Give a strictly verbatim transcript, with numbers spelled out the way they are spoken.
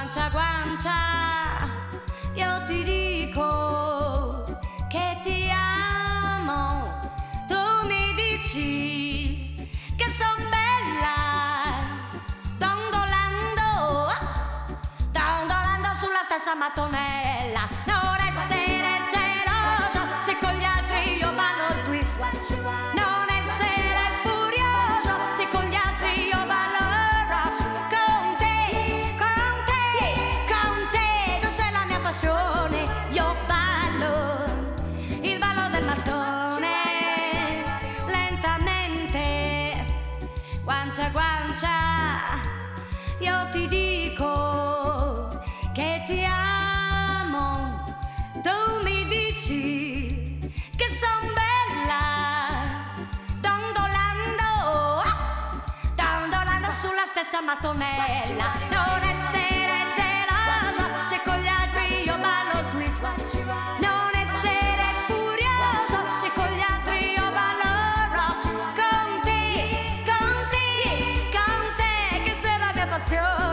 Guancia, guancia, io ti dico che ti amo. Tu mi dici che son bella, dondolando, dondolando sulla stessa mattonella. Non essere geloso se con gli altri io ballo il twist. Non essere furioso se con gli altri io ballo il rock. Con te, con te, con te, tu sei la mia passione. Io ballo il ballo del mattone, lentamente, guancia, guancia, io ti dico che ti amo. Tu mi dici che son bella, dondolando, dondolando sulla stessa mattonella. Non essere geloso se con gli altri io ballo il twist. Non essere furioso se con gli altri io ballo il rock. Con te, con te, con te, che sei la mia passione.